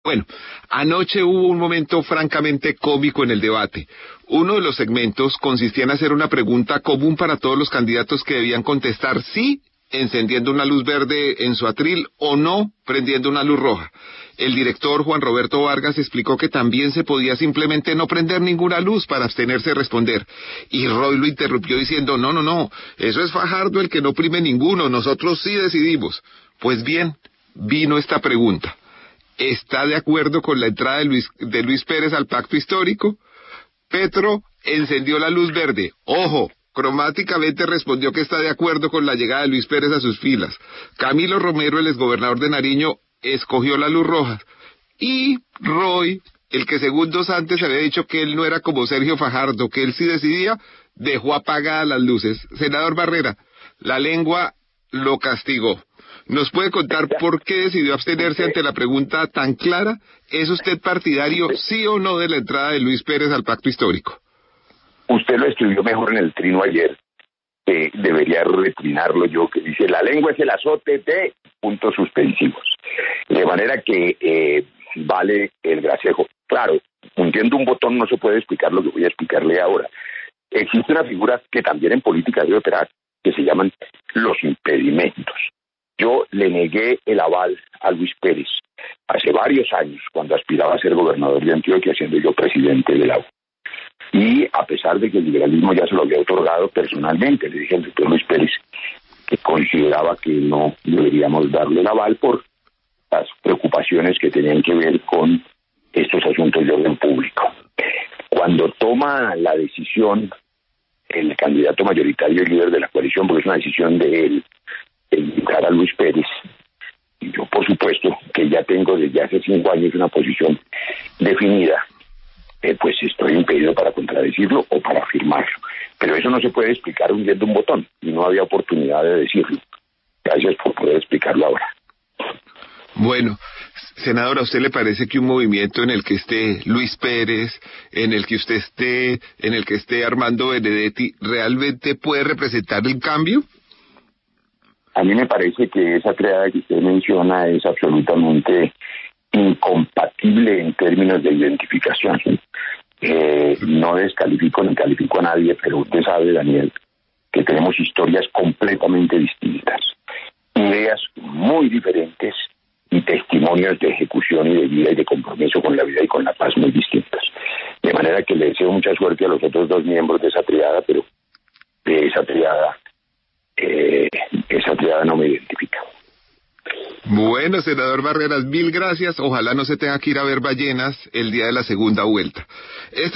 Bueno, anoche hubo un momento francamente cómico en el debate. Uno de los segmentos consistía en hacer una pregunta común para todos los candidatos que debían contestar sí, encendiendo una luz verde en su atril, o no, prendiendo una luz roja. El director Juan Roberto Vargas explicó que también se podía simplemente no prender ninguna luz para abstenerse de responder. Y Roy lo interrumpió diciendo, no, eso es Fajardo el que no prime ninguno, nosotros sí decidimos. Pues bien, vino esta pregunta. ¿Está de acuerdo con la entrada de Luis Pérez al pacto histórico? Petro encendió la luz verde. Ojo, cromáticamente respondió que está de acuerdo con la llegada de Luis Pérez a sus filas. Camilo Romero, el exgobernador de Nariño, escogió la luz roja. Y Roy, el que segundos antes había dicho que él no era como Sergio Fajardo, que él sí decidía, dejó apagadas las luces. Senador Barrera, la lengua lo castigó. ¿Nos puede contar por qué decidió abstenerse ante la pregunta tan clara? ¿Es usted partidario, sí o no, de la entrada de Luis Pérez al pacto histórico? Usted lo escribió mejor en el trino ayer. Debería retrinarlo yo, que dice, la lengua es el azote de puntos suspensivos. De manera que vale el gracejo. Claro, hundiendo un botón no se puede explicar lo que voy a explicarle ahora. Existe una figura que también en política debe operar, que se llaman los impedimentos. Yo le negué el aval a Luis Pérez hace varios años, cuando aspiraba a ser gobernador de Antioquia, siendo yo presidente de la U. Y a pesar de que el liberalismo ya se lo había otorgado personalmente, le dije al doctor Luis Pérez que consideraba que no deberíamos darle el aval por las preocupaciones que tenían que ver con estos asuntos de orden público. Cuando toma la decisión el candidato mayoritario y líder de la coalición, porque es una decisión de él, invitar a Luis Pérez, y yo por supuesto que ya tengo desde hace 5 años una posición definida, pues estoy impedido para contradecirlo o para afirmarlo, pero eso no se puede explicar hundiendo un botón, y no había oportunidad de decirlo. Gracias por poder explicarlo ahora. Bueno, senador, ¿a usted le parece que un movimiento en el que esté Luis Pérez, en el que usted esté, en el que esté Armando Benedetti, realmente puede representar el cambio? A mí me parece que esa triada que usted menciona es absolutamente incompatible en términos de identificación. No descalifico ni califico a nadie, pero usted sabe, Daniel, que tenemos historias completamente distintas, ideas muy diferentes y testimonios de ejecución y de vida y de compromiso con la vida y con la paz muy distintos. De manera que le deseo mucha suerte a los otros 2 miembros de esa triada, pero de esa triada no me identifica. Bueno, senador Barreras, 1000 gracias. Ojalá no se tenga que ir a ver ballenas el día de la segunda vuelta.